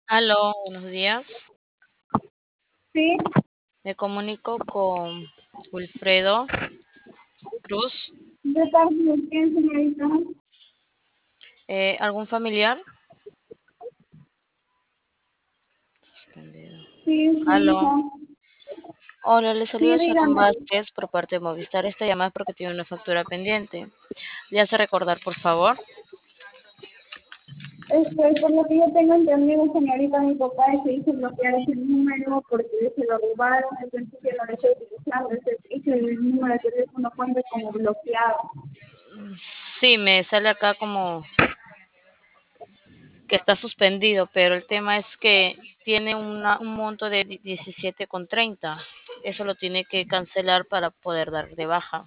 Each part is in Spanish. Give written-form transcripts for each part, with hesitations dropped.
Aló, buenos días. Sí, Me comunico con Wilfredo Cruz. de parte de quién, señorita. ¿Algún familiar? Suspendido. Sí, es mi Aló. hijo. Hola, le Sí, saluda Sharon dígame. Vázquez por parte de Movistar. Esta llamada es porque tiene una factura pendiente. ¿Le hace recordar, por favor? Por lo que yo tengo entendido, señorita, mi papá se hizo bloquear ese número porque se lo robaron, entonces que lo dejé utilizando ese número de teléfono cuenta como bloqueado. Sí, me sale acá como que está suspendido, pero el tema es que tiene un monto de 17,30. Eso lo tiene que cancelar para poder dar de baja.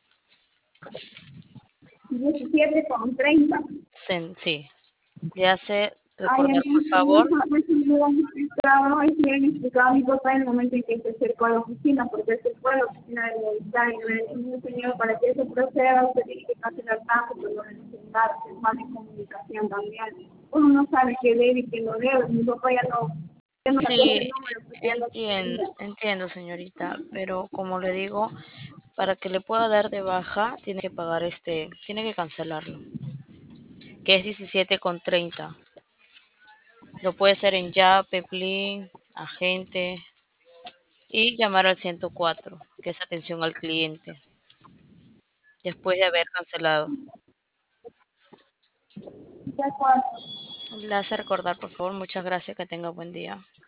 17,30. Sí. ¿Le hace Ay, recordar, por entonces favor? no es bien explicado a mi papá en el momento en que se acercó a la oficina, porque se fue a la oficina de Movistar y le decimos, señor, para que eso proceda, usted tiene que cancelar tanto, pero no necesitar, es más de comunicación también. Uno no sabe qué debe y qué no debe. Mi papá ya no sacó ese Sí, número, porque ya lo tenía. entiendo, señorita, pero como le digo, para que le pueda dar de baja, tiene que pagar tiene que cancelarlo, que es 17,30. Lo puede hacer en Yape, Plin, agente y llamar al 104, que es atención al cliente, después de haber cancelado. Ya cuando Le hace recordar, por favor, muchas gracias, que tenga buen día.